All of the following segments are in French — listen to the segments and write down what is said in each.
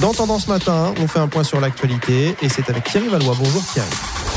Dans Tendance Matin, on fait un point sur l'actualité et c'est avec Thierry Valois. Bonjour Thierry.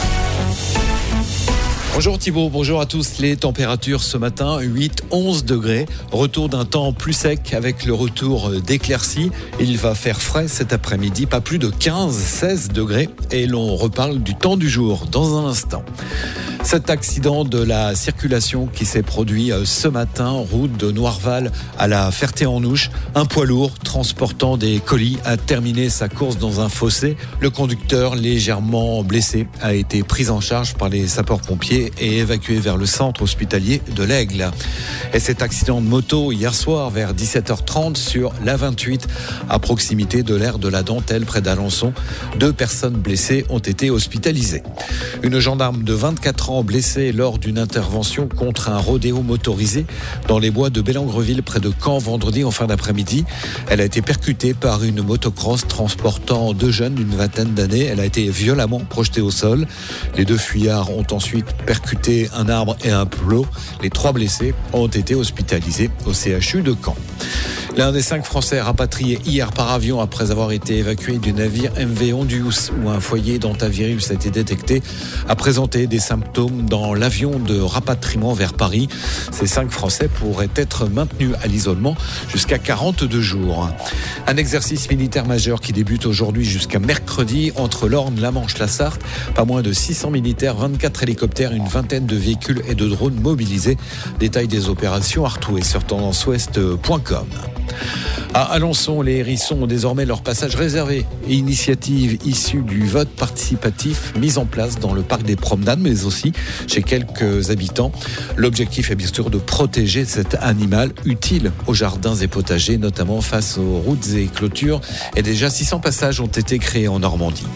Bonjour Thibaut, bonjour à tous. Les températures ce matin, 8-11 degrés. Retour d'un temps plus sec avec le retour d'éclaircies. Il va faire frais cet après-midi, pas plus de 15-16 degrés. Et l'on reparle du temps du jour dans un instant. Cet accident de la circulation qui s'est produit ce matin, route de Noirval à la Ferté-en-Ouche. Un poids lourd transportant des colis a terminé sa course dans un fossé. Le conducteur, légèrement blessé, a été pris en charge par les sapeurs-pompiers et évacué vers le centre hospitalier de l'Aigle. Et cet accident de moto hier soir vers 17h30 sur l'A28 à proximité de l'aire de la Dentelle près d'Alençon. 2 personnes blessées ont été hospitalisées. Une gendarme de 24 ans blessée lors d'une intervention contre un rodéo motorisé dans les bois de Bellangreville près de Caen vendredi en fin d'après-midi. Elle a été percutée par une motocross transportant 2 jeunes d'une vingtaine d'années. Elle a été violemment projetée au sol. Les 2 fuyards ont ensuite percuté un arbre et un plot. Les 3 blessés ont été hospitalisés au CHU de Caen. L'un des 5 Français rapatriés hier par avion après avoir été évacué du navire MV Ondius où un foyer d'hantavirus a été détecté a présenté des symptômes dans l'avion de rapatriement vers Paris. Ces 5 Français pourraient être maintenus à l'isolement jusqu'à 42 jours. Un exercice militaire majeur qui débute aujourd'hui jusqu'à mercredi entre l'Orne, la Manche, la Sarthe. Pas moins de 600 militaires, 24 hélicoptères, une vingtaine de véhicules et de drones mobilisés. Détail des opérations à retrouver sur tendanceouest.com. À Alençon, les hérissons ont désormais leur passage réservé. Initiative issue du vote participatif mise en place dans le parc des promenades, mais aussi chez quelques habitants. L'objectif est bien sûr de protéger cet animal utile aux jardins et potagers, notamment face aux routes et clôtures. Et déjà 600 passages ont été créés en Normandie.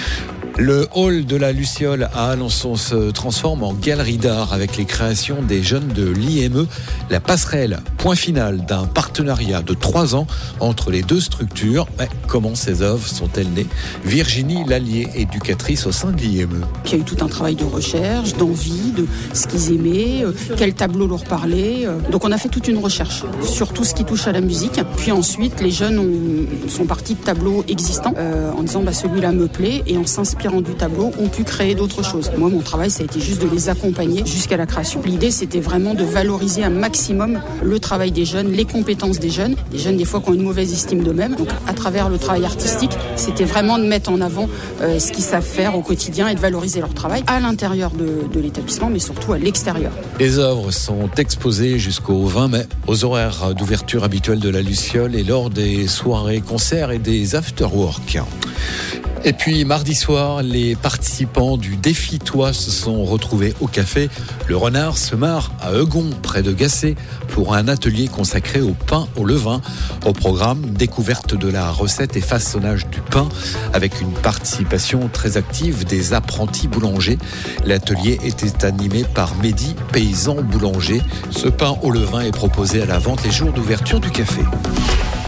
Le hall de la Luciole à Alençon se transforme en galerie d'art avec les créations des jeunes de l'IME. La passerelle, point final d'un partenariat de 3 ans entre les 2 structures. Mais comment ces œuvres sont-elles nées ? Virginie Lallier, éducatrice au sein de l'IME. Il y a eu tout un travail de recherche, d'envie, de ce qu'ils aimaient, quel tableau leur parlait. Donc on a fait toute une recherche sur tout ce qui touche à la musique. Puis ensuite, les jeunes sont partis de tableaux existants en disant celui-là me plaît et en s'inspirant du tableau, ont pu créer d'autres choses. Moi, mon travail, ça a été juste de les accompagner jusqu'à la création. L'idée, c'était vraiment de valoriser un maximum le travail des jeunes, les compétences des jeunes des fois qui ont une mauvaise estime d'eux-mêmes. Donc, à travers le travail artistique, c'était vraiment de mettre en avant ce qu'ils savent faire au quotidien et de valoriser leur travail à l'intérieur de l'établissement, mais surtout à l'extérieur. Les œuvres sont exposées jusqu'au 20 mai aux horaires d'ouverture habituels de la Luciole et lors des soirées concerts et des after-work. Et puis mardi soir, les participants du Défi Toi se sont retrouvés au café Le Renard se marre à Eugon, près de Gassé, pour un atelier consacré au pain au levain. Au programme, découverte de la recette et façonnage du pain, avec une participation très active des apprentis boulangers. L'atelier était animé par Mehdi, paysan boulanger. Ce pain au levain est proposé à la vente les jours d'ouverture du café.